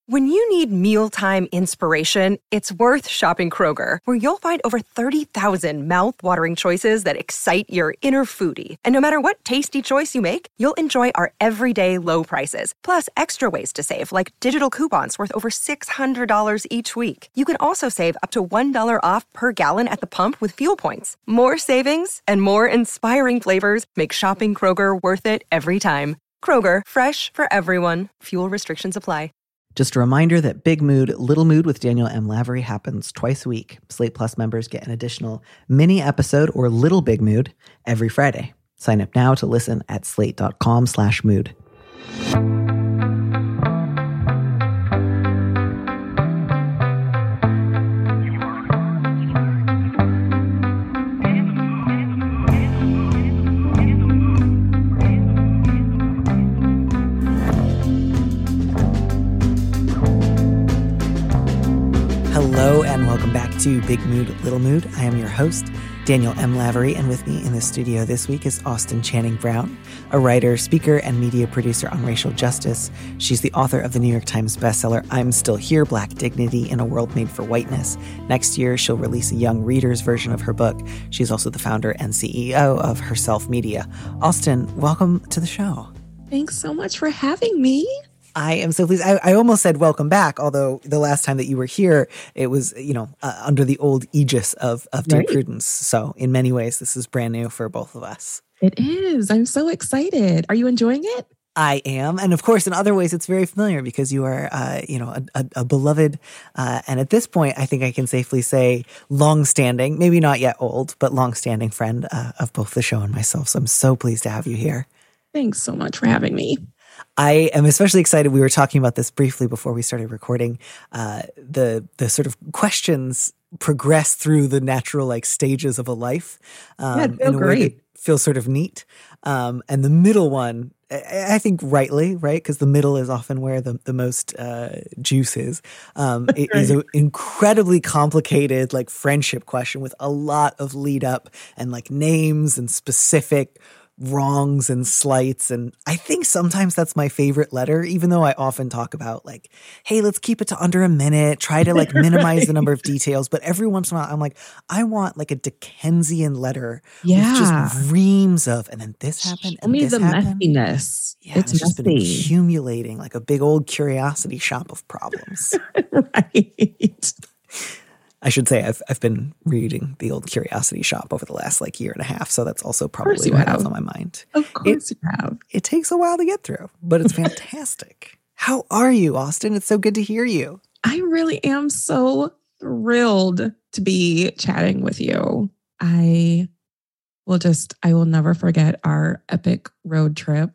When you need mealtime inspiration, it's worth shopping Kroger, where you'll find over 30,000 mouth-watering choices that excite your inner foodie. And no matter what tasty choice you make, you'll enjoy our everyday low prices, plus extra ways to save, like digital coupons worth over $600 each week. You can also save up to $1 off per gallon at the pump with fuel points. More savings and more inspiring flavors make shopping Kroger worth it every time. Kroger, fresh for everyone. Fuel restrictions apply. Just a reminder that Big Mood, Little Mood with Daniel M. Lavery happens twice a week. Slate Plus members get an additional mini episode or Little Big Mood every Friday. Sign up now to listen at slate.com/mood. Hello and welcome back to Big Mood, Little Mood. I am your host, Daniel M. Lavery, and with me in the studio this week is Austin Channing Brown, a writer, speaker, and media producer on racial justice. She's the author of the New York Times bestseller, I'm Still Here, Black Dignity in a World Made for Whiteness. Next year, she'll release a young reader's version of her book. She's also the founder and CEO of Herself Media. Austin, welcome to the show. Thanks so much for having me. I am so pleased. I almost said welcome back, although the last time that you were here, it was, under the old aegis of Dear Prudence. So in many ways, this is brand new for both of us. It is. I'm so excited. Are you enjoying it? I am. And of course, in other ways, it's very familiar because you are, a beloved, and at this point, I think I can safely say longstanding, maybe not yet old, but longstanding friend of both the show and myself. So I'm so pleased to have you here. Thanks so much for having me. I am especially excited. We were talking about this briefly before we started recording. The sort of questions progress through the natural stages of a life in a way that feels sort of neat. And the middle one, I think rightly, right? Because the middle is often where the most juice is. It is an incredibly complicated friendship question with a lot of lead up and names and specific wrongs and slights. And I think sometimes that's my favorite letter, even though I often talk about hey, let's keep it to under a minute, try to minimize the number of details. But every once in a while, I'm I want a Dickensian letter with just reams of, and then this happened, and this happened. Messiness. Yeah, it's just been accumulating like a big old curiosity shop of problems. Right. I should say I've been reading the old Curiosity Shop over the last year and a half, so that's also probably why that's on my mind. Of course you have. It takes a while to get through, but it's fantastic. How are you, Austin? It's so good to hear you. I really am so thrilled to be chatting with you. I will never forget our epic road trip.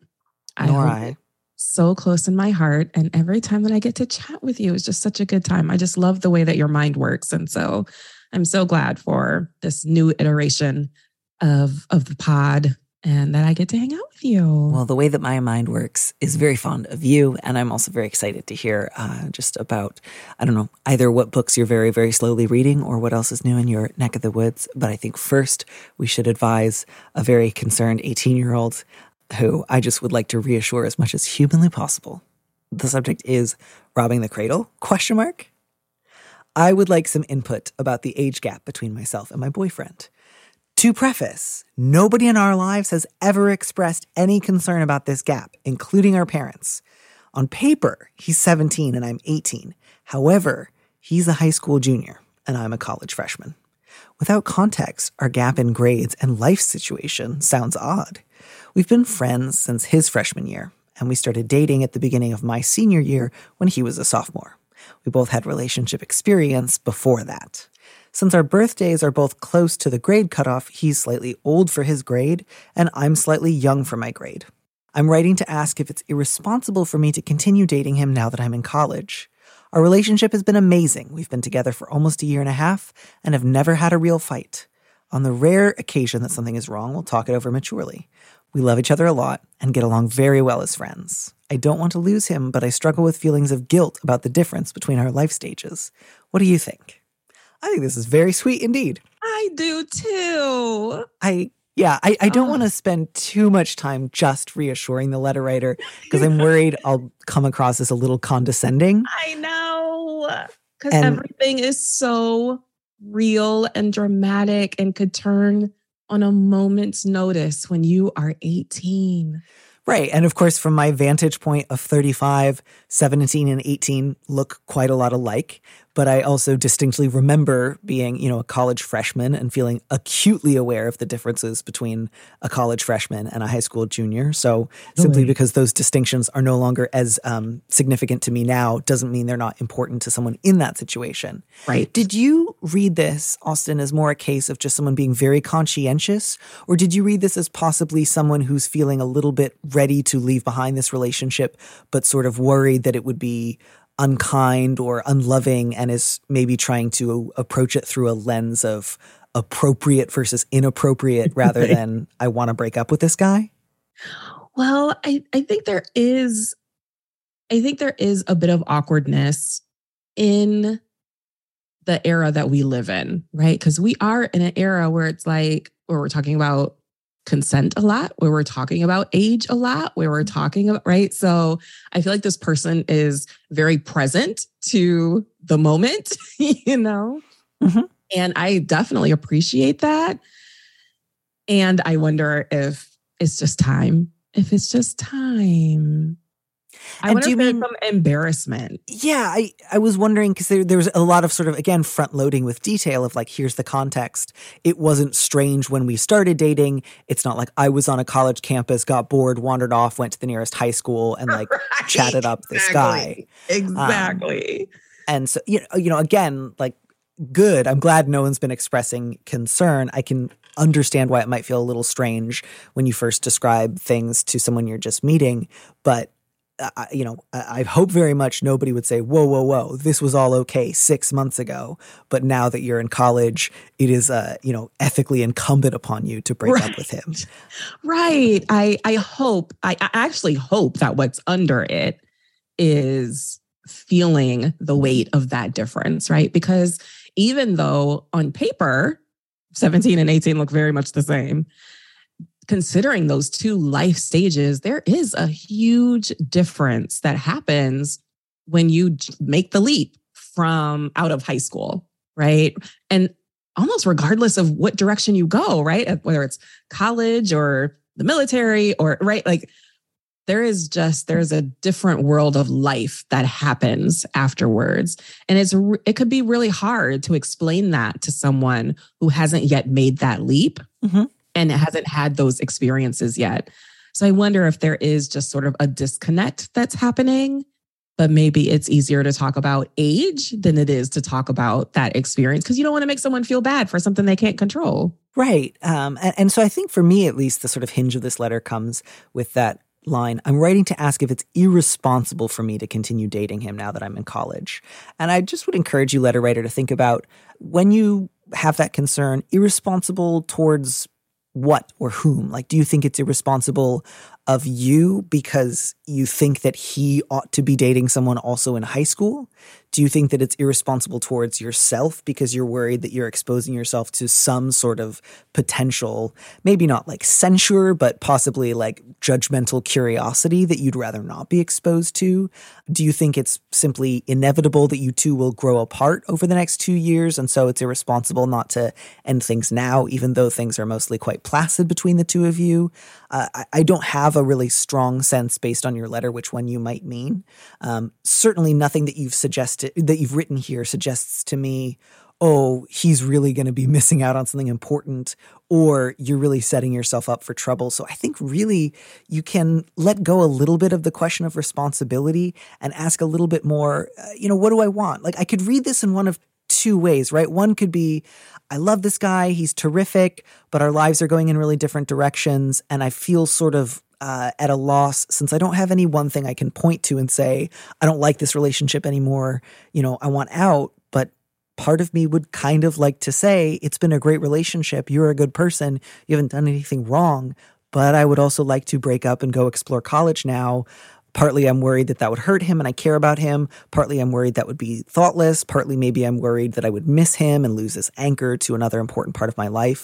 So close in my heart. And every time that I get to chat with you, it's just such a good time. I just love the way that your mind works. And so I'm so glad for this new iteration of the pod and that I get to hang out with you. Well, the way that my mind works is very fond of you. And I'm also very excited to hear just about, either what books you're very, very slowly reading or what else is new in your neck of the woods. But I think first we should advise a very concerned 18-year-old who I just would like to reassure as much as humanly possible. The subject is robbing the cradle, ? I would like some input about the age gap between myself and my boyfriend. To preface, nobody in our lives has ever expressed any concern about this gap, including our parents. On paper, he's 17 and I'm 18. However, he's a high school junior and I'm a college freshman. Without context, our gap in grades and life situation sounds odd. We've been friends since his freshman year, and we started dating at the beginning of my senior year when he was a sophomore. We both had relationship experience before that. Since our birthdays are both close to the grade cutoff, he's slightly old for his grade, and I'm slightly young for my grade. I'm writing to ask if it's irresponsible for me to continue dating him now that I'm in college. Our relationship has been amazing. We've been together for almost a year and a half and have never had a real fight. On the rare occasion that something is wrong, we'll talk it over maturely. We love each other a lot and get along very well as friends. I don't want to lose him, but I struggle with feelings of guilt about the difference between our life stages. What do you think? I think this is very sweet indeed. I do too. I Yeah, I don't want to spend too much time just reassuring the letter writer because I'm worried I'll come across as a little condescending. I know, because everything is so real and dramatic and could turn on a moment's notice when you are 18. Right. And of course, from my vantage point of 35, 17 and 18 look quite a lot alike. But I also distinctly remember being, a college freshman and feeling acutely aware of the differences between a college freshman and a high school junior. So simply because those distinctions are no longer as significant to me now doesn't mean they're not important to someone in that situation. Right. Did you read this, Austin, as more a case of just someone being very conscientious? Or did you read this as possibly someone who's feeling a little bit ready to leave behind this relationship, but sort of worried that it would be unkind or unloving and is maybe trying to approach it through a lens of appropriate versus inappropriate rather than I want to break up with this guy? Well, I think there is a bit of awkwardness in the era that we live in, right? Because we are in an era where it's like, where we're talking about consent a lot, where we're talking about age a lot, where we're talking about, right? So I feel like this person is very present to the moment, Mm-hmm. And I definitely appreciate that. And I wonder if it's just time. I wonder if there's some embarrassment. Yeah, I was wondering because there was a lot of sort of, again, front loading with detail of like, here's the context. It wasn't strange when we started dating. It's not like I was on a college campus, got bored, wandered off, went to the nearest high school and like chatted up this guy. Exactly. And so, again, like good. I'm glad no one's been expressing concern. I can understand why it might feel a little strange when you first describe things to someone you're just meeting. But I hope very much nobody would say, whoa, this was all okay 6 months ago. But now that you're in college, it is, ethically incumbent upon you to break up with him. Right. I actually hope that what's under it is feeling the weight of that difference, right? Because even though on paper, 17 and 18 look very much the same, considering those two life stages, there is a huge difference that happens when you make the leap from out of high school, right? And almost regardless of what direction you go, right? Whether it's college or the military or, right? Like there's a different world of life that happens afterwards. And it could be really hard to explain that to someone who hasn't yet made that leap. Mm-hmm. And it hasn't had those experiences yet. So I wonder if there is just sort of a disconnect that's happening, but maybe it's easier to talk about age than it is to talk about that experience because you don't want to make someone feel bad for something they can't control. Right. And so I think for me, at least, the sort of hinge of this letter comes with that line. I'm writing to ask if it's irresponsible for me to continue dating him now that I'm in college. And I just would encourage you, letter writer, to think about when you have that concern, irresponsible towards what or whom? Like, do you think it's irresponsible of you because you think that he ought to be dating someone also in high school? Do you think that it's irresponsible towards yourself because you're worried that you're exposing yourself to some sort of potential, maybe not like censure, but possibly like judgmental curiosity that you'd rather not be exposed to? Do you think it's simply inevitable that you two will grow apart over the next 2 years, and so it's irresponsible not to end things now, even though things are mostly quite placid between the two of you? I don't have a really strong sense based on your letter which one you might mean. Certainly nothing that you've written here suggests to me, oh, he's really going to be missing out on something important, or you're really setting yourself up for trouble. So I think really you can let go a little bit of the question of responsibility and ask a little bit more, what do I want? Like I could read this in one of two ways, right? One could be, I love this guy, he's terrific, but our lives are going in really different directions. And I feel sort of at a loss since I don't have any one thing I can point to and say, I don't like this relationship anymore. I want out. But part of me would kind of like to say, it's been a great relationship. You're a good person. You haven't done anything wrong. But I would also like to break up and go explore college now. Partly I'm worried that would hurt him and I care about him. Partly I'm worried that would be thoughtless. Partly maybe I'm worried that I would miss him and lose this anchor to another important part of my life.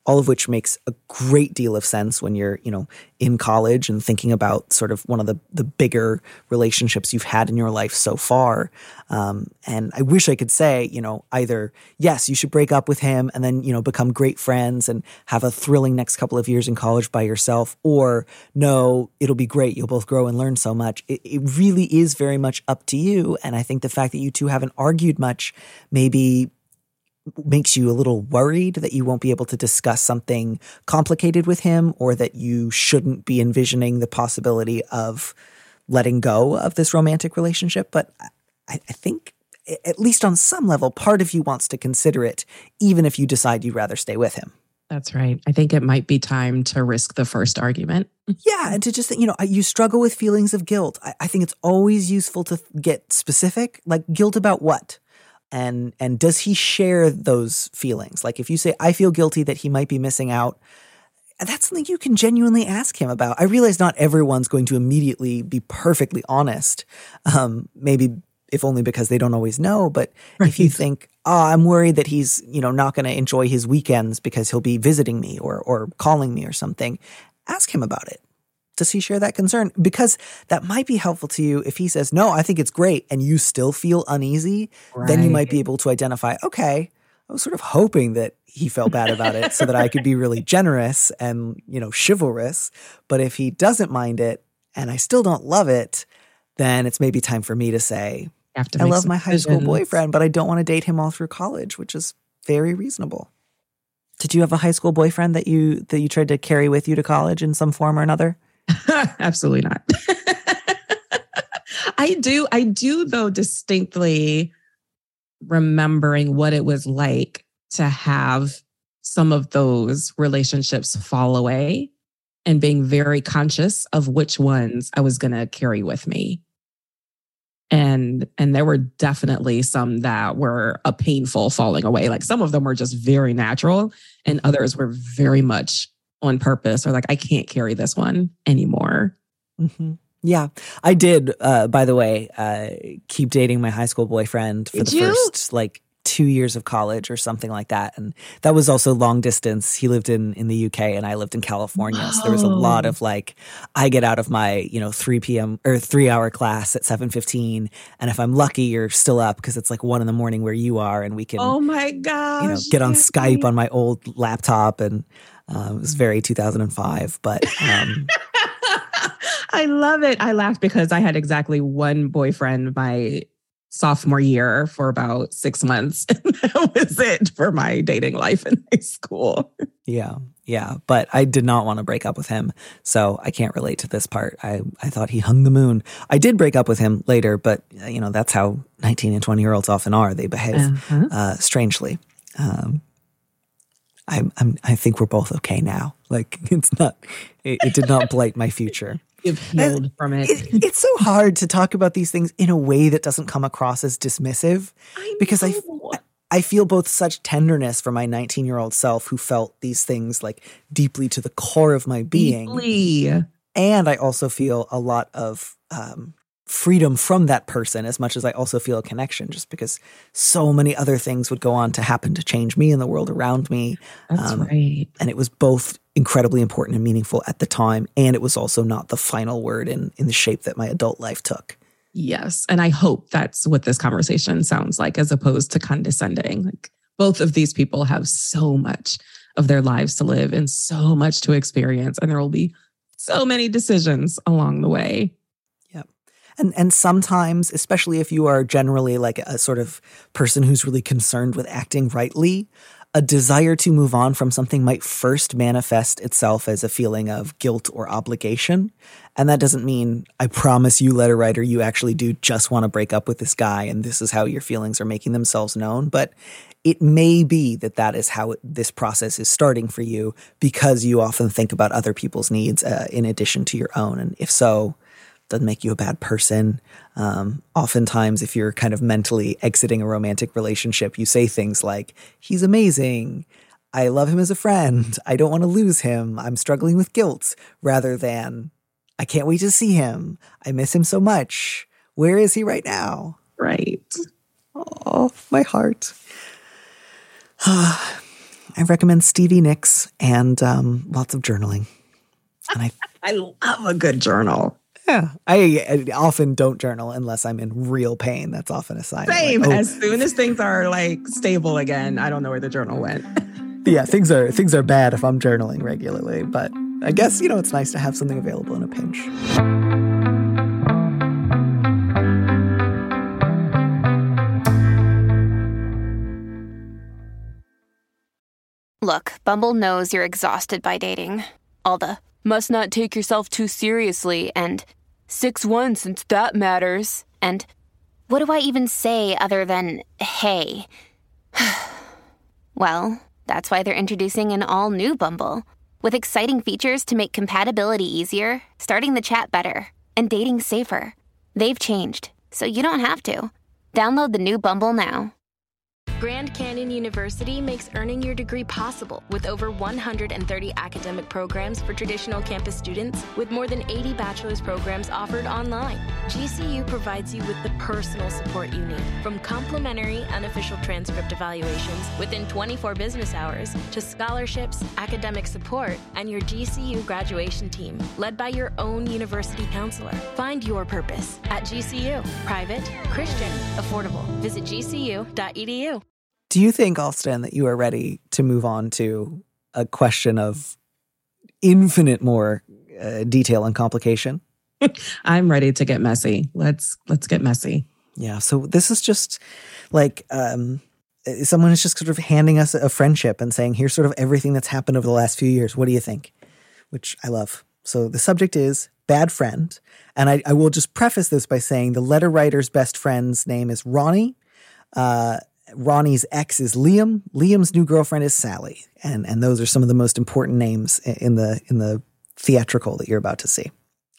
all of which makes a great deal of sense when you're, in college and thinking about sort of one of the bigger relationships you've had in your life so far. And I wish I could say, either, yes, you should break up with him and then, become great friends and have a thrilling next couple of years in college by yourself, or no, it'll be great. You'll both grow and learn so much. It really is very much up to you. And I think the fact that you two haven't argued much maybe makes you a little worried that you won't be able to discuss something complicated with him, or that you shouldn't be envisioning the possibility of letting go of this romantic relationship. But I think, at least on some level, part of you wants to consider it, even if you decide you'd rather stay with him. That's right. I think it might be time to risk the first argument. Yeah, and to just think, you struggle with feelings of guilt. I think it's always useful to get specific, like guilt about what? And does he share those feelings? Like if you say, I feel guilty that he might be missing out, that's something you can genuinely ask him about. I realize not everyone's going to immediately be perfectly honest, maybe if only because they don't always know. But right. If you think, I'm worried that he's, not going to enjoy his weekends because he'll be visiting me or calling me or something, ask him about it. Does he share that concern? Because that might be helpful to you. If he says, no, I think it's great, and you still feel uneasy, right, then you might be able to identify, okay, I was sort of hoping that he felt bad about it so that I could be really generous and, chivalrous. But if he doesn't mind it and I still don't love it, then it's maybe time for me to say, I love my high school boyfriend, but I don't want to date him all through college, which is very reasonable. Did you have a high school boyfriend that you tried to carry with you to college in some form or another? Absolutely not. I do though distinctly remembering what it was like to have some of those relationships fall away and being very conscious of which ones I was going to carry with me. And there were definitely some that were a painful falling away. Like some of them were just very natural and others were very much on purpose, or like, I can't carry this one anymore. Mm-hmm. Yeah. I did, by the way, keep dating my high school boyfriend for first 2 years of college or something like that. And that was also long distance. He lived in the UK and I lived in California. Whoa. So there was a lot of I get out of my, 3 p.m. or 3-hour class at 7:15. And if I'm lucky, you're still up because it's 1 a.m. where you are. And we can, oh my gosh, get on Skype on my old laptop. And it was very 2005, but I love it. I laughed because I had exactly one boyfriend my sophomore year for about 6 months. And that was it for my dating life in high school. Yeah. But I did not want to break up with him. So I can't relate to this part. I thought he hung the moon. I did break up with him later, but that's how 19 and 20-year-olds often are. They behave strangely. I think we're both okay now. It did not blight my future. You've healed from it. It's so hard to talk about these things in a way that doesn't come across as dismissive. Because I feel both such tenderness for my 19-year-old self who felt these things deeply to the core of my being. Deeply. And I also feel a lot of freedom from that person, as much as I also feel a connection, just because so many other things would go on to happen to change me and the world around me. That's right. And it was both incredibly important and meaningful at the time, and it was also not the final word in the shape that my adult life took. Yes. And I hope that's what this conversation sounds like, as opposed to condescending. Both of these people have so much of their lives to live and so much to experience, and there will be so many decisions along the way. And sometimes, especially if you are generally a sort of person who's really concerned with acting rightly, a desire to move on from something might first manifest itself as a feeling of guilt or obligation. And that doesn't mean, I promise you, letter writer, you actually do just want to break up with this guy and this is how your feelings are making themselves known. But it may be that is how this process is starting for you, because you often think about other people's needs in addition to your own. And if so, doesn't make you a bad person. Oftentimes, if you're kind of mentally exiting a romantic relationship, you say things like, he's amazing, I love him as a friend, I don't want to lose him, I'm struggling with guilt, rather than, I can't wait to see him, I miss him so much, where is he right now? Right. Oh, my heart. I recommend Stevie Nicks and lots of journaling. And I love a good journal. Yeah, I often don't journal unless I'm in real pain. That's often a sign. Same. Like, as soon as things are like stable again, I don't know where the journal went. Yeah, things are bad if I'm journaling regularly. But I guess, it's nice to have something available in a pinch. Look, Bumble knows you're exhausted by dating. All the must not take yourself too seriously and 6'1" since that matters. And what do I even say other than, hey? Well, that's why they're introducing an all-new Bumble with exciting features to make compatibility easier, starting the chat better, and dating safer. They've changed, so you don't have to. Download the new Bumble now. Grand Canyon University makes earning your degree possible with over 130 academic programs for traditional campus students, with more than 80 bachelor's programs offered online. GCU provides you with the personal support you need, from complimentary unofficial transcript evaluations within 24 business hours to scholarships, academic support, and your GCU graduation team, led by your own university counselor. Find your purpose at GCU. Private, Christian, affordable. Visit gcu.edu. Do you think, Alston, that you are ready to move on to a question of infinite more detail and complication? I'm ready to get messy. Let's get messy. Yeah. So this is just like someone is just sort of handing us a friendship and saying, here's sort of everything that's happened over the last few years. What do you think? Which I love. So the subject is bad friend. And I will just preface this by saying the letter writer's best friend's name is Ronnie. Ronnie's ex is Liam. Liam's new girlfriend is Sally. And those are some of the most important names in the theatrical that you're about to see.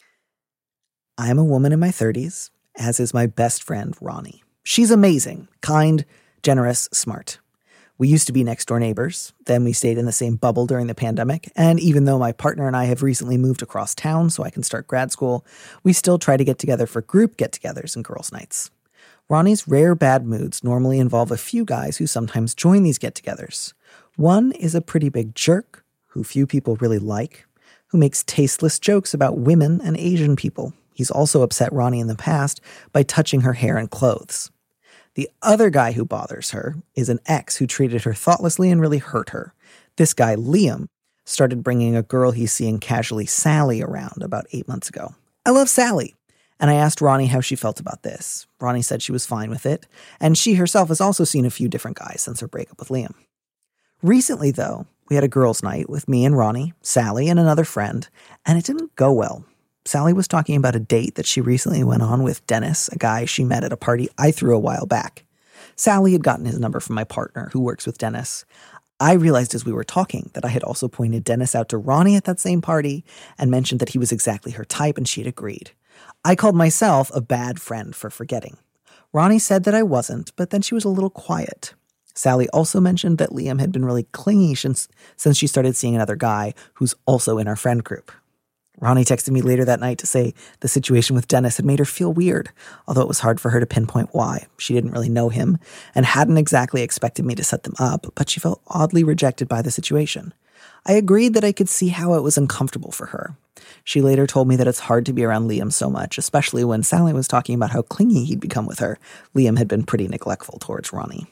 I am a woman in my 30s, as is my best friend, Ronnie. She's amazing, kind, generous, smart. We used to be next-door neighbors. Then we stayed in the same bubble during the pandemic. And even though my partner and I have recently moved across town so I can start grad school, we still try to get together for group get-togethers and girls' nights. Ronnie's rare bad moods normally involve a few guys who sometimes join these get-togethers. One is a pretty big jerk, who few people really like, who makes tasteless jokes about women and Asian people. He's also upset Ronnie in the past by touching her hair and clothes. The other guy who bothers her is an ex who treated her thoughtlessly and really hurt her. This guy, Liam, started bringing a girl he's seeing casually, Sally, around about 8 months ago. I love Sally. And I asked Ronnie how she felt about this. Ronnie said she was fine with it, and she herself has also seen a few different guys since her breakup with Liam. Recently, though, we had a girls' night with me and Ronnie, Sally, and another friend, and it didn't go well. Sally was talking about a date that she recently went on with Dennis, a guy she met at a party I threw a while back. Sally had gotten his number from my partner, who works with Dennis. I realized as we were talking that I had also pointed Dennis out to Ronnie at that same party and mentioned that he was exactly her type, and she had agreed. I called myself a bad friend for forgetting. Ronnie said that I wasn't, but then she was a little quiet. Sally also mentioned that Liam had been really clingy since she started seeing another guy who's also in our friend group. Ronnie texted me later that night to say the situation with Dennis had made her feel weird, although it was hard for her to pinpoint why. She didn't really know him and hadn't exactly expected me to set them up, but she felt oddly rejected by the situation. I agreed that I could see how it was uncomfortable for her. She later told me that it's hard to be around Liam so much, especially when Sally was talking about how clingy he'd become with her. Liam had been pretty neglectful towards Ronnie.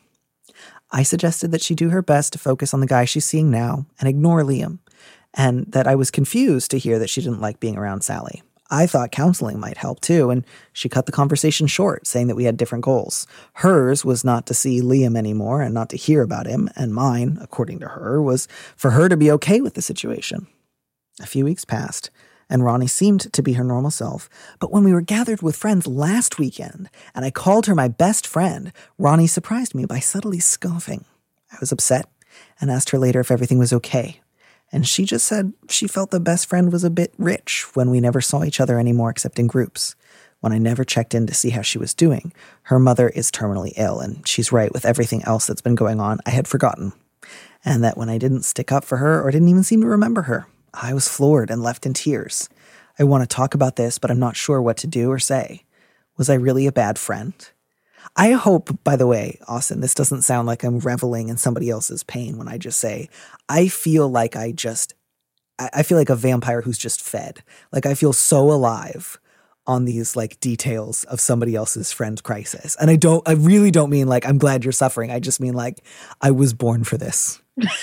I suggested that she do her best to focus on the guy she's seeing now and ignore Liam, and that I was confused to hear that she didn't like being around Sally. I thought counseling might help too, and she cut the conversation short, saying that we had different goals. Hers was not to see Liam anymore and not to hear about him, and mine, according to her, was for her to be okay with the situation. A few weeks passed, and Ronnie seemed to be her normal self, but when we were gathered with friends last weekend, and I called her my best friend, Ronnie surprised me by subtly scoffing. I was upset and asked her later if everything was okay. And she just said she felt the best friend was a bit rich when we never saw each other anymore except in groups. When I never checked in to see how she was doing, her mother is terminally ill, and she's right with everything else that's been going on. I had forgotten. And that when I didn't stick up for her or didn't even seem to remember her, I was floored and left in tears. I want to talk about this, but I'm not sure what to do or say. Was I really a bad friend? I hope, by the way, Austin, this doesn't sound like I'm reveling in somebody else's pain when I just say, I feel like I feel like a vampire who's just fed. Like I feel so alive on these like details of somebody else's friend crisis. And I really don't mean like, I'm glad you're suffering. I just mean like, I was born for this.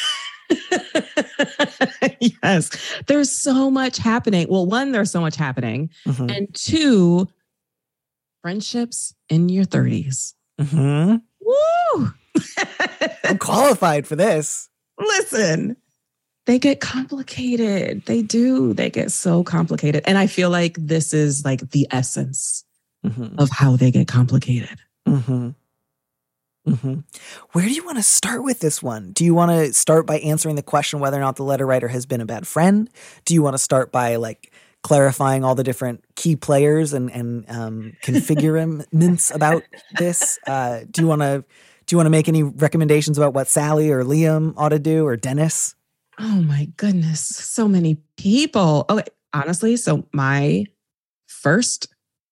Yes. There's so much happening. Well, one, there's so much happening. Mm-hmm. And two, friendships in your 30s. Mm-hmm. Woo! I'm qualified for this. Listen, they get complicated. They do. They get so complicated. And I feel like this is like the essence of how they get complicated. Mm-hmm. Mm-hmm. Where do you want to start with this one? Do you want to start by answering the question whether or not the letter writer has been a bad friend? Do you want to start by like clarifying all the different key players and configurements about this? Do you want to make any recommendations about what Sally or Liam ought to do, or Dennis? Oh my goodness, so many people. Okay, honestly, so my first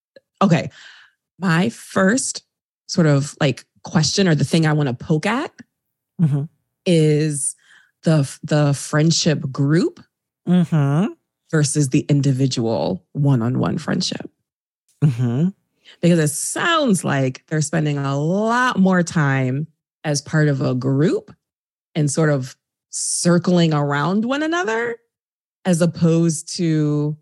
sort of like question, or the thing I want to poke at, is the friendship group versus the individual one-on-one friendship. Because it sounds like they're spending a lot more time as part of a group and sort of circling around one another, as opposed to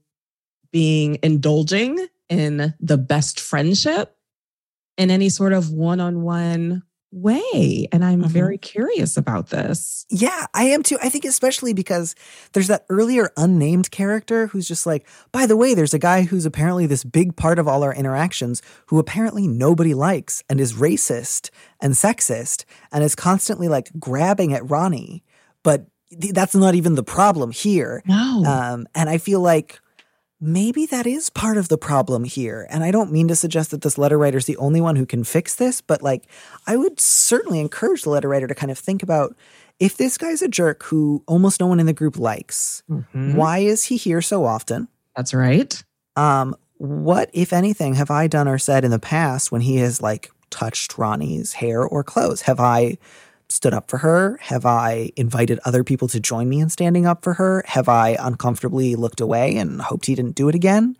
indulging in the best friendship in any sort of one-on-one way. And I'm very curious about this. Yeah, I am too. I think especially because there's that earlier unnamed character who's just like, by the way, there's a guy who's apparently this big part of all our interactions who apparently nobody likes and is racist and sexist and is constantly like grabbing at Ronnie. But that's not even the problem here. No. And I feel like maybe that is part of the problem here. And I don't mean to suggest that this letter writer is the only one who can fix this, but like I would certainly encourage the letter writer to kind of think about, if this guy's a jerk who almost no one in the group likes, why is he here so often? That's right. What, if anything, have I done or said in the past when he has like touched Ronnie's hair or clothes? Have I stood up for her? Have I invited other people to join me in standing up for her? Have I uncomfortably looked away and hoped he didn't do it again?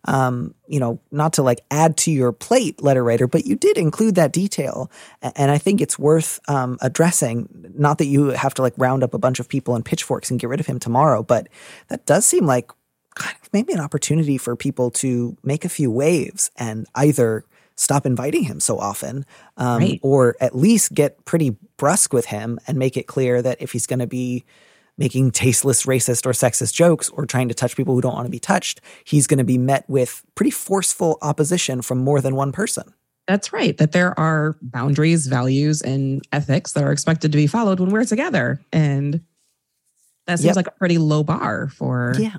Not to like add to your plate, letter writer, but you did include that detail. And I think it's worth addressing. Not that you have to like round up a bunch of people and pitchforks and get rid of him tomorrow, but that does seem like kind of maybe an opportunity for people to make a few waves and either stop inviting him so often, or at least get pretty brusque with him and make it clear that if he's going to be making tasteless, racist, or sexist jokes or trying to touch people who don't want to be touched, he's going to be met with pretty forceful opposition from more than one person. That's right. That there are boundaries, values, and ethics that are expected to be followed when we're together. And that seems like a pretty low bar for... Yeah.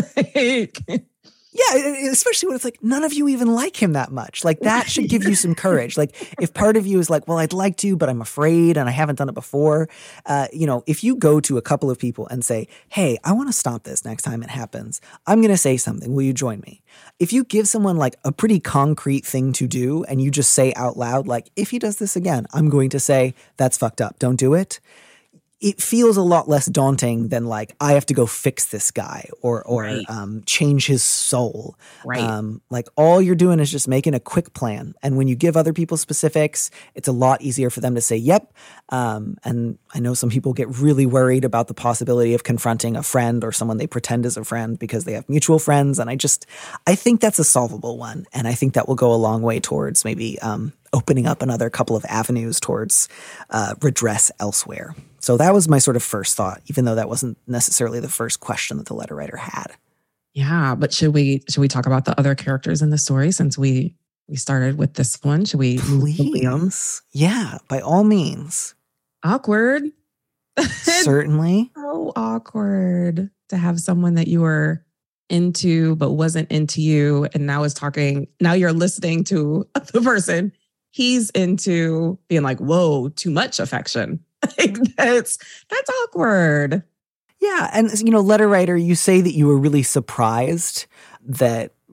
Yeah, especially when it's like, none of you even like him that much. Like, that should give you some courage. Like, if part of you is like, well, I'd like to, but I'm afraid and I haven't done it before. If you go to a couple of people and say, hey, I want to stop this next time it happens. I'm going to say something. Will you join me? If you give someone like a pretty concrete thing to do and you just say out loud, like, if he does this again, I'm going to say, that's fucked up. Don't do it. It feels a lot less daunting than like, I have to go fix this guy or change his soul. Right. Like all you're doing is just making a quick plan. And when you give other people specifics, it's a lot easier for them to say, yep. And I know some people get really worried about the possibility of confronting a friend or someone they pretend is a friend because they have mutual friends. And I think that's a solvable one. And I think that will go a long way towards maybe opening up another couple of avenues towards redress elsewhere. So that was my sort of first thought, even though that wasn't necessarily the first question that the letter writer had. Yeah, but should we talk about the other characters in the story since we started with this one? Should we Please? Yeah, by all means. Awkward. Certainly. So awkward to have someone that you were into but wasn't into you, and now you're listening to the person he's into being like, whoa, too much affection. Like, that's awkward. Yeah. And, letter writer, you say that you were really surprised that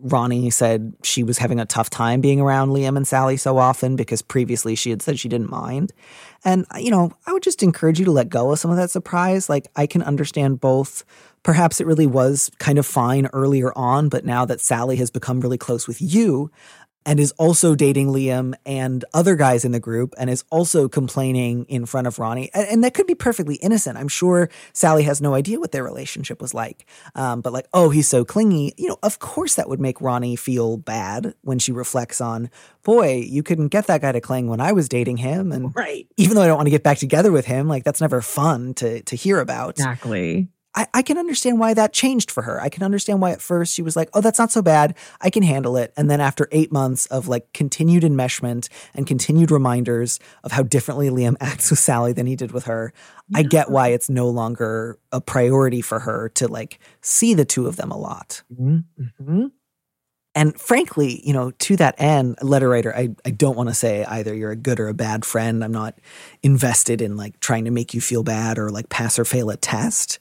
Ronnie said she was having a tough time being around Liam and Sally so often because previously she had said she didn't mind. And, I would just encourage you to let go of some of that surprise. Like, I can understand both. Perhaps it really was kind of fine earlier on, but now that Sally has become really close with you and is also dating Liam and other guys in the group and is also complaining in front of Ronnie, and that could be perfectly innocent. I'm sure Sally has no idea what their relationship was like. But like, oh, he's so clingy. Of course that would make Ronnie feel bad when she reflects on, boy, you couldn't get that guy to cling when I was dating him. And right. Even though I don't want to get back together with him, like that's never fun to hear about. Exactly. I can understand why that changed for her. I can understand why at first she was like, oh, that's not so bad. I can handle it. And then after 8 months of like continued enmeshment and continued reminders of how differently Liam acts with Sally than he did with her, yeah. I get why it's no longer a priority for her to like see the two of them a lot. Mm-hmm. And frankly, to that end, letter writer, I don't want to say either you're a good or a bad friend. I'm not invested in like trying to make you feel bad or like pass or fail a test.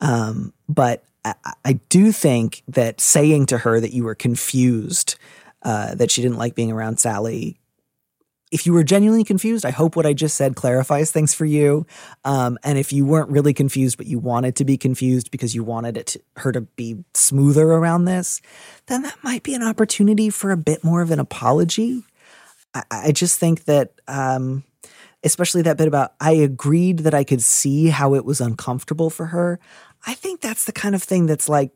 But I do think that saying to her that you were confused, that she didn't like being around Sally, if you were genuinely confused, I hope what I just said clarifies things for you. And if you weren't really confused, but you wanted to be confused because you wanted her to be smoother around this, then that might be an opportunity for a bit more of an apology. I just think that, especially that bit about, I agreed that I could see how it was uncomfortable for her. I think that's the kind of thing that's like,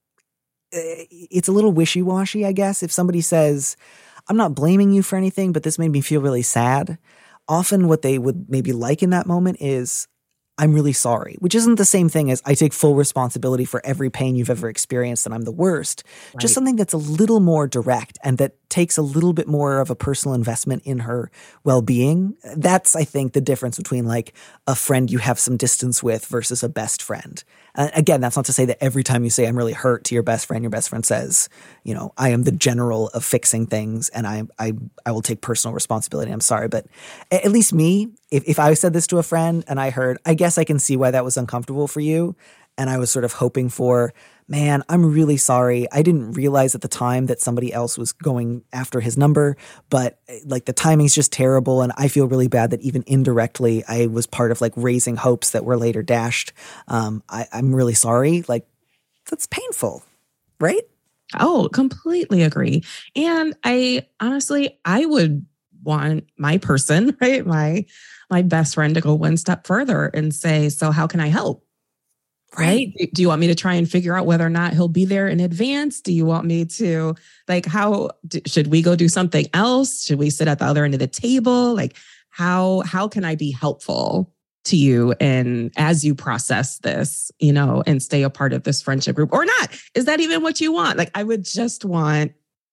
it's a little wishy-washy, I guess. If somebody says, I'm not blaming you for anything, but this made me feel really sad. Often what they would maybe like in that moment is, I'm really sorry, which isn't the same thing as I take full responsibility for every pain you've ever experienced and I'm the worst. Right. Just something that's a little more direct and that takes a little bit more of a personal investment in her well-being. That's, I think, the difference between like a friend you have some distance with versus a best friend. Again, that's not to say that every time you say I'm really hurt to your best friend says, I am the general of fixing things and I will take personal responsibility. I'm sorry. But at least me, if I said this to a friend and I heard, I guess I can see why that was uncomfortable for you. And I was sort of hoping for, man, I'm really sorry. I didn't realize at the time that somebody else was going after his number, but like the timing's just terrible. And I feel really bad that even indirectly I was part of like raising hopes that were later dashed. I'm really sorry. Like that's painful, right? Oh, completely agree. And I would want my person, right? My best friend to go one step further and say, so how can I help? Right? Do you want me to try and figure out whether or not he'll be there in advance? Do you want me to should we go do something else? Should we sit at the other end of the table? Like how can I be helpful to you and as you process this, and stay a part of this friendship group or not? Is that even what you want? Like I would just want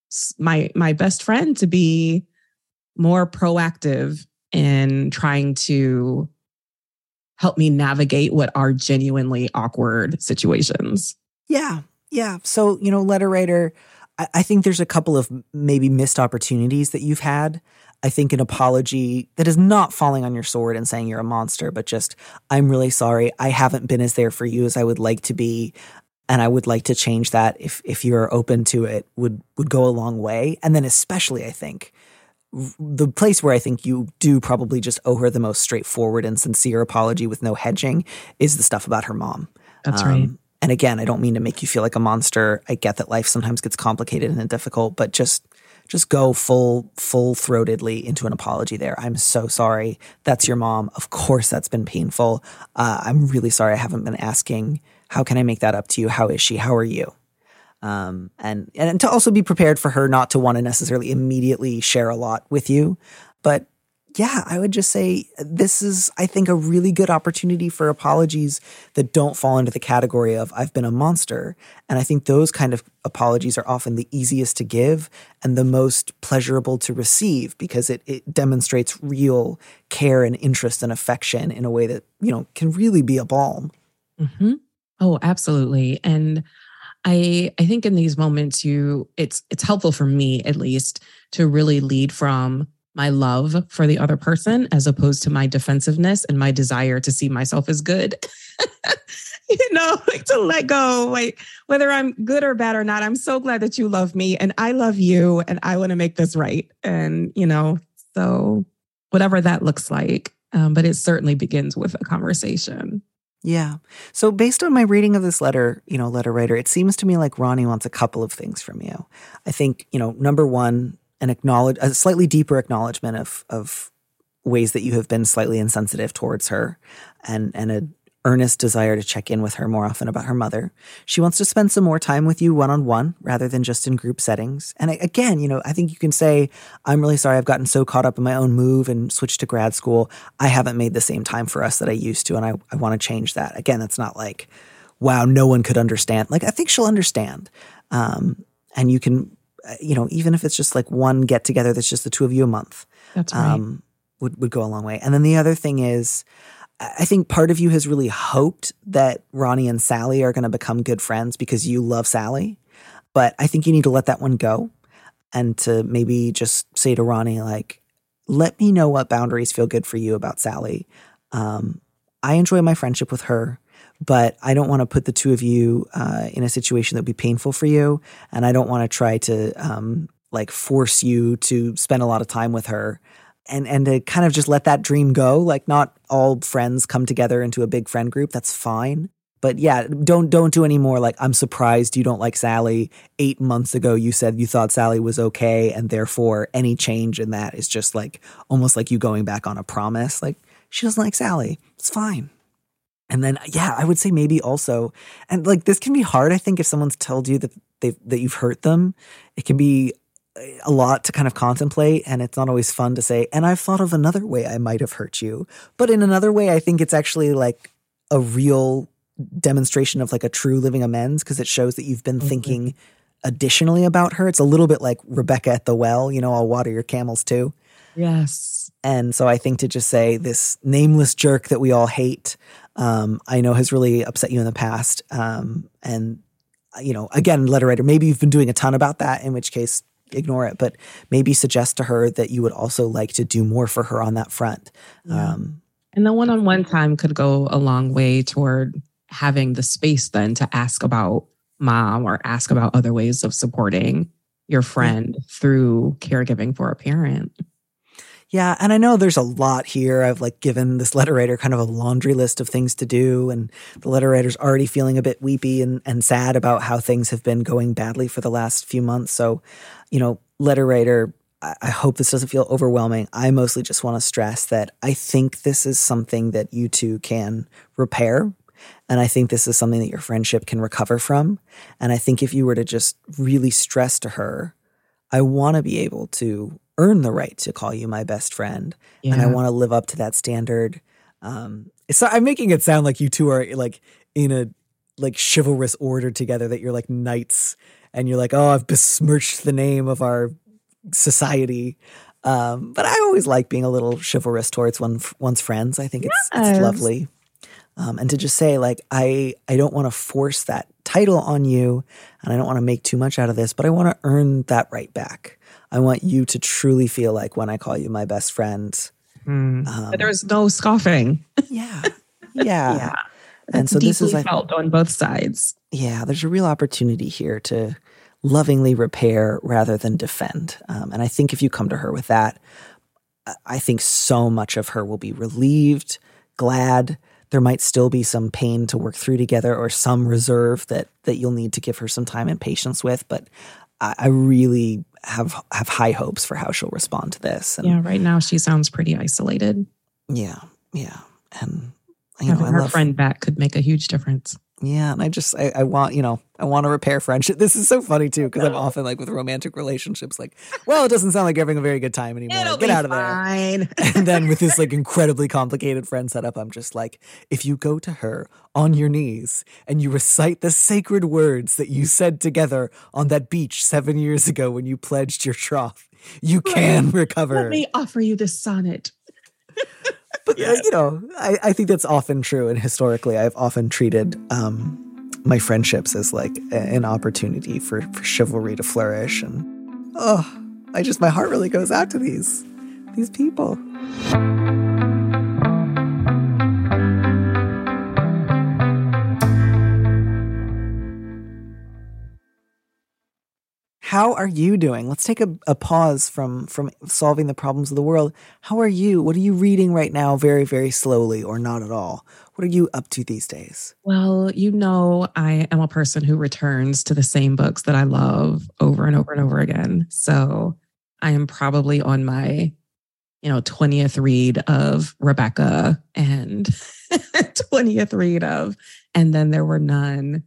my best friend to be more proactive in trying to help me navigate what are genuinely awkward situations. Yeah. So, letter writer, I think there's a couple of maybe missed opportunities that you've had. I think an apology that is not falling on your sword and saying you're a monster, but just, I'm really sorry. I haven't been as there for you as I would like to be. And I would like to change that if you're open to it would go a long way. And then especially, I think, the place where I think you do probably just owe her the most straightforward and sincere apology with no hedging is the stuff about her mom. That's right. And again, I don't mean to make you feel like a monster. I get that life sometimes gets complicated and difficult, but just go full-throatedly into an apology there. I'm so sorry. That's your mom. Of course that's been painful. I'm really sorry I haven't been asking. How can I make that up to you? How is she? How are you? And to also be prepared for her not to want to necessarily immediately share a lot with you. But yeah, I would just say this is, I think, a really good opportunity for apologies that don't fall into the category of I've been a monster. And I think those kind of apologies are often the easiest to give and the most pleasurable to receive because it demonstrates real care and interest and affection in a way that, can really be a balm. Mm-hmm. Oh, absolutely. And I think in these moments, it's helpful for me, at least, to really lead from my love for the other person as opposed to my defensiveness and my desire to see myself as good. like to let go, like whether I'm good or bad or not. I'm so glad that you love me and I love you and I want to make this right. And, so whatever that looks like. But it certainly begins with a conversation. Yeah. So based on my reading of this letter, letter writer, it seems to me like Ronnie wants a couple of things from you. I think, number one, a slightly deeper acknowledgement of ways that you have been slightly insensitive towards her and an earnest desire to check in with her more often about her mother. She wants to spend some more time with you one-on-one rather than just in group settings. And again, I think you can say, I'm really sorry I've gotten so caught up in my own move and switched to grad school. I haven't made the same time for us that I used to, and I want to change that. Again, that's not like, wow, no one could understand. Like, I think she'll understand. And you can, even if it's just like one get-together that's just the two of you a month. That's right. Would go a long way. And then the other thing is, I think part of you has really hoped that Ronnie and Sally are going to become good friends because you love Sally. But I think you need to let that one go and to maybe just say to Ronnie, like, let me know what boundaries feel good for you about Sally. I enjoy my friendship with her, but I don't want to put the two of you in a situation that would be painful for you. And I don't want to try to force you to spend a lot of time with her. And to kind of just let that dream go. Like, not all friends come together into a big friend group. That's fine. But yeah, don't do any more like, I'm surprised you don't like Sally. 8 months ago, you said you thought Sally was okay. And therefore, any change in that is just like almost like you going back on a promise. Like, she doesn't like Sally. It's fine. And then, yeah, I would say maybe also, and like this can be hard, I think, if someone's told you that you've hurt them. It can be a lot to kind of contemplate, and it's not always fun to say, and I've thought of another way I might have hurt you. But in another way, I think it's actually like a real demonstration of like a true living amends, because it shows that you've been thinking additionally about her. It's a little bit like Rebecca at the well, I'll water your camels too. Yes. And so I think to just say this nameless jerk that we all hate, I know has really upset you in the past. And, again, letter writer, maybe you've been doing a ton about that, in which case ignore it, but maybe suggest to her that you would also like to do more for her on that front. Yeah. And the one-on-one time could go a long way toward having the space then to ask about mom or ask about other ways of supporting your friend through caregiving for a parent. Yeah. And I know there's a lot here. I've given this letter writer kind of a laundry list of things to do. And the letter writer's already feeling a bit weepy and sad about how things have been going badly for the last few months. So, letter writer, I hope this doesn't feel overwhelming. I mostly just want to stress that I think this is something that you two can repair. And I think this is something that your friendship can recover from. And I think if you were to just really stress to her, I want to be able to earn the right to call you my best friend. Yeah. And I want to live up to that standard. So I'm making it sound like you two are in a chivalrous order together, that you're like knights and you're like, oh, I've besmirched the name of our society. But I always like being a little chivalrous towards one's friends. I think it's lovely. And to just say I don't want to force that title on you, and I don't want to make too much out of this, but I want to earn that right back. I want you to truly feel like when I call you my best friend. There's no scoffing. Yeah. Yeah. And so this is felt on both sides. Yeah. There's a real opportunity here to lovingly repair rather than defend. And I think if you come to her with that, I think so much of her will be relieved, glad. There might still be some pain to work through together, or some reserve that you'll need to give her some time and patience with. But I really have high hopes for how she'll respond to this. And right now she sounds pretty isolated. Yeah. And having her friend back could make a huge difference. Yeah, and I want to repair friendship. This is so funny too, because I'm often with romantic relationships, well, it doesn't sound like you're having a very good time anymore. Get out of there. And then with this incredibly complicated friend setup, I'm just if you go to her on your knees and you recite the sacred words that you said together on that beach 7 years ago when you pledged your troth, you can recover. Let me offer you this sonnet. But, I think that's often true. And historically, I've often treated my friendships as an opportunity for chivalry to flourish. And, my heart really goes out to these people. how are you doing? Let's take a pause from solving the problems of the world. How are you? What are you reading right now very, very slowly or not at all? What are you up to these days? Well, I am a person who returns to the same books that I love over and over and over again. So I am probably on my 20th read of Rebecca and 20th read of And Then There Were None.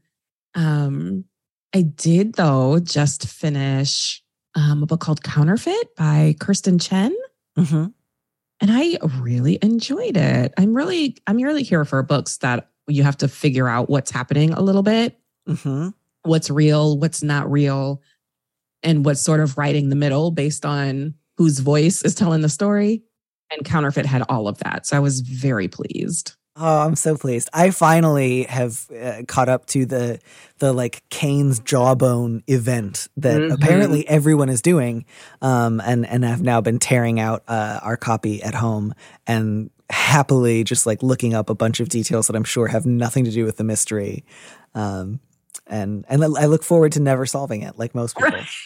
I did, though, just finish a book called Counterfeit by Kirsten Chen. Mm-hmm. And I really enjoyed it. I'm really here for books that you have to figure out what's happening a little bit, mm-hmm. what's real, what's not real, and what's sort of right in the middle based on whose voice is telling the story. And Counterfeit had all of that. So I was very pleased. Oh, I'm so pleased. I finally have caught up to the like Kane's Jawbone event that apparently everyone is doing. And I've now been tearing out our copy at home and happily just like looking up a bunch of details that I'm sure have nothing to do with the mystery. And I look forward to never solving it like most people. Right.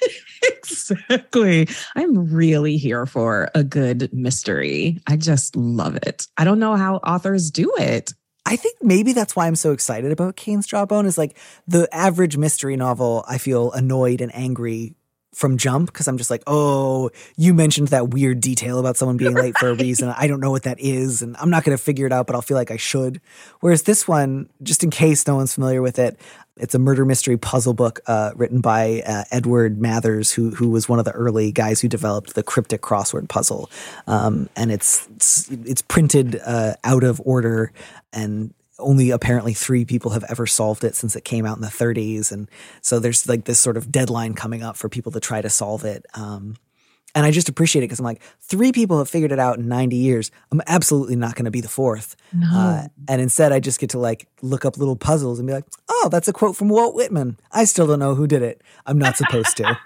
Exactly. I'm really here for a good mystery. I just love it. I don't know how authors do it. I think maybe that's why I'm so excited about Kane's Jawbone is like the average mystery novel. I feel annoyed and angry from jump because I'm just like, oh, you mentioned that weird detail about someone being late for a reason. I don't know what that is, and I'm not going to figure it out, but I'll feel like I should. Whereas this one, just in case no one's familiar with it, it's a murder mystery puzzle book written by Edward Mathers, who was one of the early guys who developed the cryptic crossword puzzle. And it's printed out of order, and only apparently 3 people have ever solved it since it came out in the 30s. And so there's like this sort of deadline coming up for people to try to solve it. And I just appreciate it because I'm like, 3 people have figured it out in 90 years. I'm absolutely not going to be the 4th. No. And instead I just get to like look up little puzzles and be like, oh, that's a quote from Walt Whitman. I still don't know who did it. I'm not supposed to.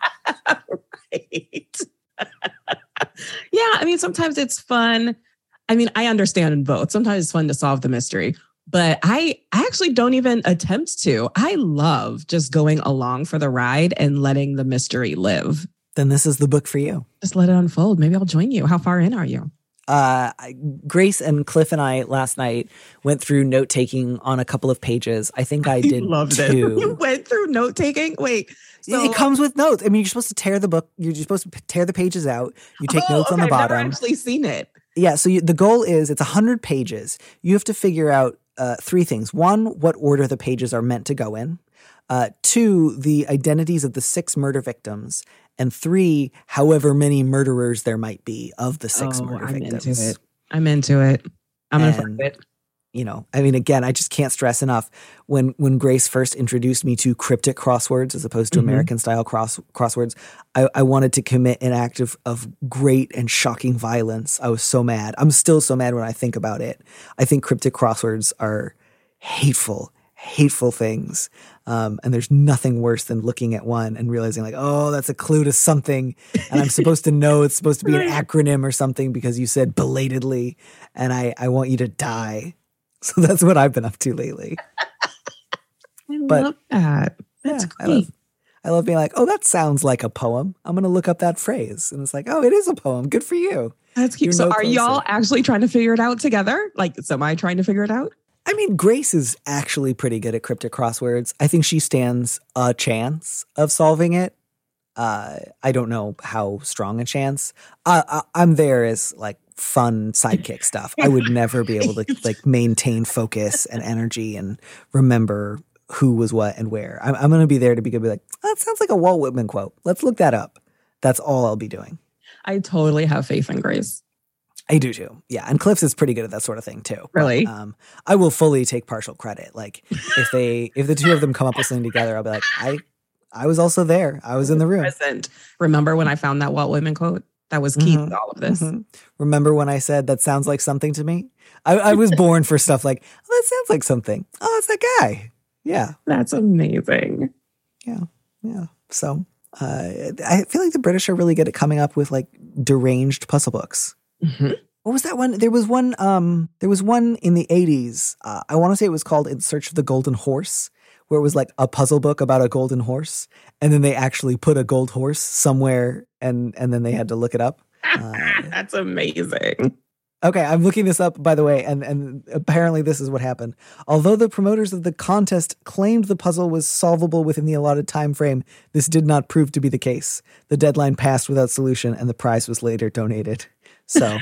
Right. Yeah. I mean, sometimes it's fun. I mean, I understand both. Sometimes it's fun to solve the mystery. But I actually don't even attempt to. I love just going along for the ride and letting the mystery live. Then this is the book for you. Just let it unfold. Maybe I'll join you. How far in are you? Grace and Cliff and I last night went through note-taking on a couple of pages. I think I did loved 2. It. You went through note-taking? Wait. So, it comes with notes. I mean, you're supposed to tear the book. You're supposed to tear the pages out. You take notes on the bottom. I've never actually seen it. Yeah, so the goal is it's 100 pages. You have to figure out 3 things. 1, what order the pages are meant to go in. 2, the identities of the 6 murder victims. And 3, however many murderers there might be of the 6 murder victims. I'm into it. I'm going to find it. You know, I mean, again, I just can't stress enough. When Grace first introduced me to cryptic crosswords as opposed to American-style crosswords, I wanted to commit an act of great and shocking violence. I was so mad. I'm still so mad when I think about it. I think cryptic crosswords are hateful things. And there's nothing worse than looking at one and realizing like, oh, that's a clue to something. And I'm supposed to know it's supposed to be an acronym or something because you said belatedly, and I want you to die. So that's what I've been up to lately. I love that. That's great. I love being like, oh, that sounds like a poem. I'm going to look up that phrase. And it's like, oh, it is a poem. Good for you. That's cute. So are y'all actually trying to figure it out together? Like, am I trying to figure it out? I mean, Grace is actually pretty good at cryptic crosswords. I think she stands a chance of solving it. I don't know how strong a chance. I'm there as like fun sidekick stuff. I would never be able to like maintain focus and energy and remember who was what and where. I'm going to be there to be like, oh, that sounds like a Walt Whitman quote. Let's look that up. That's all I'll be doing. I totally have faith in Grace. I do too. Yeah. And Cliff's is pretty good at that sort of thing too. Really? But, I will fully take partial credit. Like if the 2 of them come up with something together, I'll be like, I was also there. I was in the room. Present. Remember when I found that Walt Whitman quote? That was key to all of this. Mm-hmm. Remember when I said that sounds like something to me? I was born for stuff like, oh, that sounds like something. Oh, it's that guy. Yeah. That's amazing. Yeah. Yeah. So I feel like the British are really good at coming up with like deranged puzzle books. Mm-hmm. What was that one? There was one in the 80s. I want to say it was called In Search of the Golden Horse, where it was like a puzzle book about a golden horse, and then they actually put a gold horse somewhere, and then they had to look it up. That's amazing. Okay, I'm looking this up, by the way, and apparently this is what happened. Although the promoters of the contest claimed the puzzle was solvable within the allotted time frame, this did not prove to be the case. The deadline passed without solution, and the prize was later donated. So,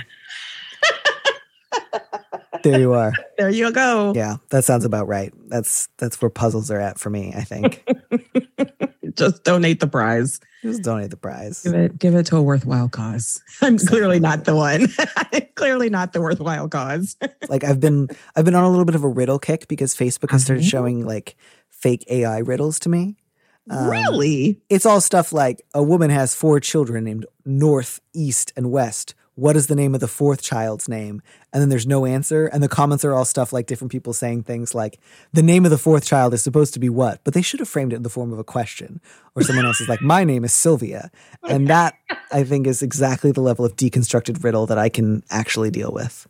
there you are. There you go. Yeah, that sounds about right. That's where puzzles are at for me, I think. Just donate the prize. Just donate the prize. Give it to a worthwhile cause. I'm clearly not the one. Clearly not the worthwhile cause. Like I've been on a little bit of a riddle kick because Facebook has started showing like fake AI riddles to me. Really? It's all stuff like a woman has 4 children named North, East, and West. What is the name of the 4th child's name? And then there's no answer. And the comments are all stuff like different people saying things like, the name of the 4th child is supposed to be what? But they should have framed it in the form of a question. Or someone else is like, my name is Sylvia. And that, I think, is exactly the level of deconstructed riddle that I can actually deal with.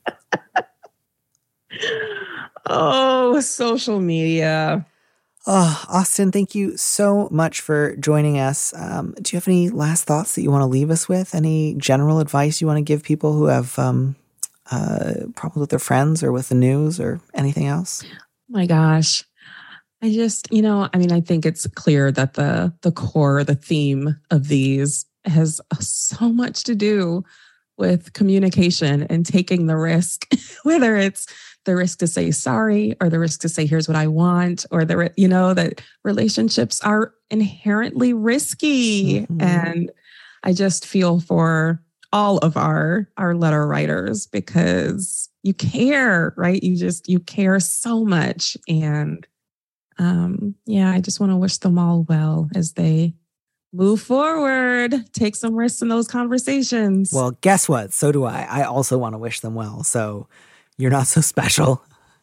Oh, social media. Oh, Austin, thank you so much for joining us. Do you have any last thoughts that you want to leave us with? Any general advice you want to give people who have problems with their friends or with the news or anything else? Oh my gosh. I just, I think it's clear that the core, the theme of these has so much to do with communication and taking the risk, whether it's the risk to say sorry or the risk to say, here's what I want, or that relationships are inherently risky. Mm-hmm. And I just feel for all of our letter writers because you care, right? You care so much. And I just want to wish them all well as they move forward, take some risks in those conversations. Well, guess what? So do I. I also want to wish them well. So you're not so special.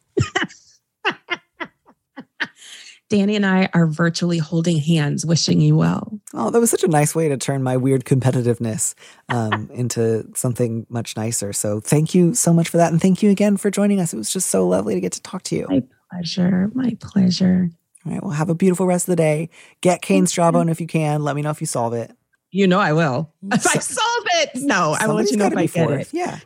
Danny and I are virtually holding hands, wishing you well. Oh, that was such a nice way to turn my weird competitiveness into something much nicer. So thank you so much for that. And thank you again for joining us. It was just so lovely to get to talk to you. My pleasure. My pleasure. All right. Well, have a beautiful rest of the day. Get Kane's Jawbone if you can. Let me know if you solve it. You know I will. If I solve it. No, I will let you know if I get it. Yeah.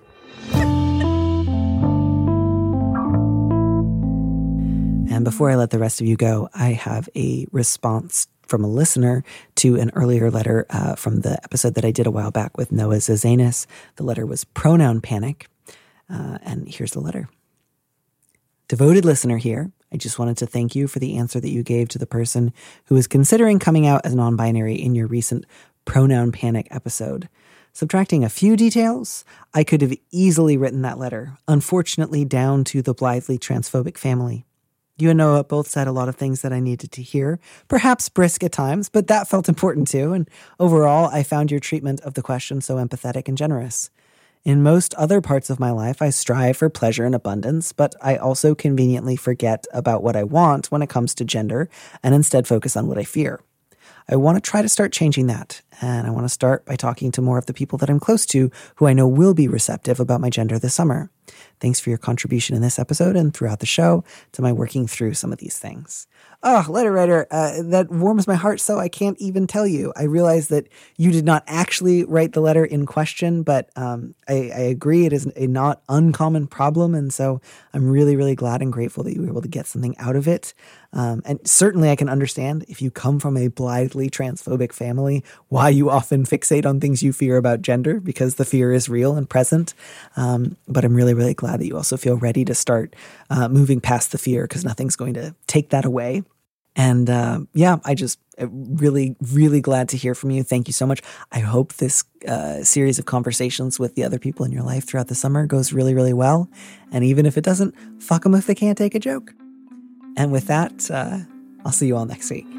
And before I let the rest of you go, I have a response from a listener to an earlier letter from the episode that I did a while back with Noah Zazanis. The letter was Pronoun Panic. And here's the letter. Devoted listener here. I just wanted to thank you for the answer that you gave to the person who was considering coming out as non-binary in your recent Pronoun Panic episode. Subtracting a few details, I could have easily written that letter, unfortunately down to the blithely transphobic family. You and Noah both said a lot of things that I needed to hear, perhaps brisk at times, but that felt important too, and overall, I found your treatment of the question so empathetic and generous. In most other parts of my life, I strive for pleasure and abundance, but I also conveniently forget about what I want when it comes to gender and instead focus on what I fear. I want to try to start changing that, and I want to start by talking to more of the people that I'm close to who I know will be receptive about my gender this summer. Thanks for your contribution in this episode and throughout the show to my working through some of these things. Oh, letter writer, that warms my heart so I can't even tell you. I realize that you did not actually write the letter in question, but I agree it is a not uncommon problem, and so I'm really, really glad and grateful that you were able to get something out of it. And certainly I can understand if you come from a blithely transphobic family, why you often fixate on things you fear about gender, because the fear is real and present. But I'm really, really glad that you also feel ready to start moving past the fear, because nothing's going to take that away. And I just really, really glad to hear from you. Thank you so much. I hope this series of conversations with the other people in your life throughout the summer goes really, really well. And even if it doesn't, fuck them if they can't take a joke. And with that, I'll see you all next week.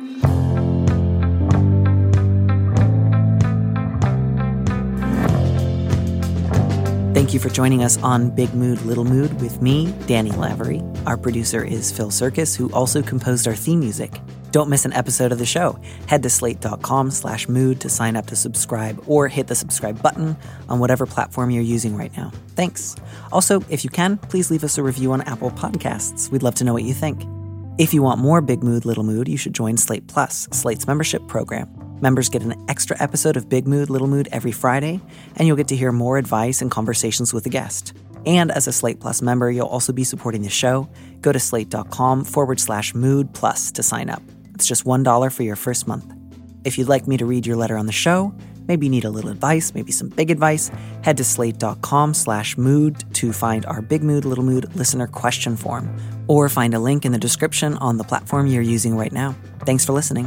Thank you for joining us on Big Mood, Little Mood with me, Danny Lavery. Our producer is Phil Circus, who also composed our theme music. Don't miss an episode of the show. Head to slate.com/mood to sign up to subscribe, or hit the subscribe button on whatever platform you're using right now. Thanks. Also, if you can, please leave us a review on Apple Podcasts. We'd love to know what you think. If you want more Big Mood, Little Mood, you should join Slate Plus, Slate's membership program. Members get an extra episode of Big Mood, Little Mood every Friday, and you'll get to hear more advice and conversations with a guest. And as a Slate Plus member, you'll also be supporting the show. Go to slate.com/mood plus to sign up. It's just $1 for your first month. If you'd like me to read your letter on the show, maybe you need a little advice, maybe some big advice, head to slate.com/mood to find our Big Mood, Little Mood listener question form, or find a link in the description on the platform you're using right now. Thanks for listening.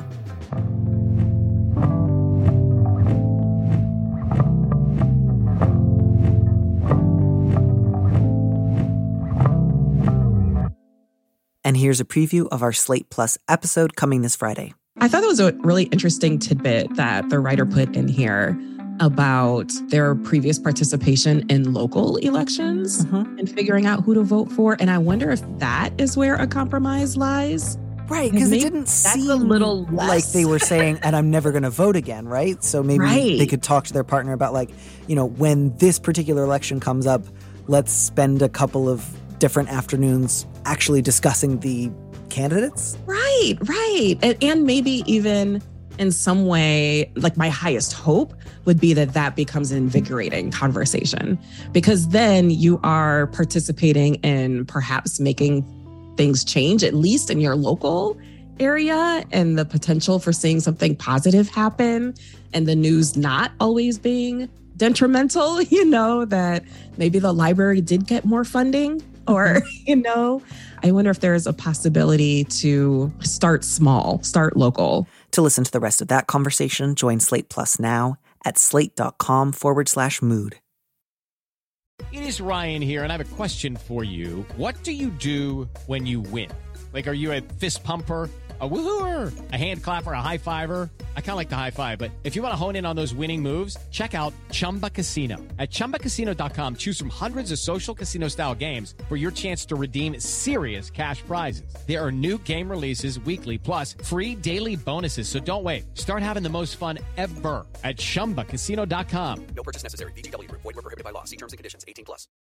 And here's a preview of our Slate Plus episode coming this Friday. I thought that was a really interesting tidbit that the writer put in here about their previous participation in local elections and figuring out who to vote for. And I wonder if that is where a compromise lies. Right, because it didn't seem a little like they were saying, and I'm never going to vote again, right? So maybe they could talk to their partner about, like, you know, when this particular election comes up, let's spend a couple of different afternoons actually discussing the candidates. Right. And maybe even in some way, like, my highest hope would be that becomes an invigorating conversation, because then you are participating in perhaps making things change, at least in your local area, and the potential for seeing something positive happen, and the news not always being detrimental, you know, that maybe the library did get more funding, or, you know, I wonder if there's a possibility to start small, start local. To listen to the rest of that conversation, join Slate Plus now at slate.com/mood. It is Ryan here, and I have a question for you. What do you do when you win? Like, are you a fist pumper, a woo-hooer, a hand clapper, a high fiver? I kind of like the high five, but if you want to hone in on those winning moves, check out Chumba Casino. At ChumbaCasino.com, choose from hundreds of social casino-style games for your chance to redeem serious cash prizes. There are new game releases weekly, plus free daily bonuses. So don't wait. Start having the most fun ever at ChumbaCasino.com. No purchase necessary. VGW Group. Void where prohibited by law. See terms and conditions. 18+.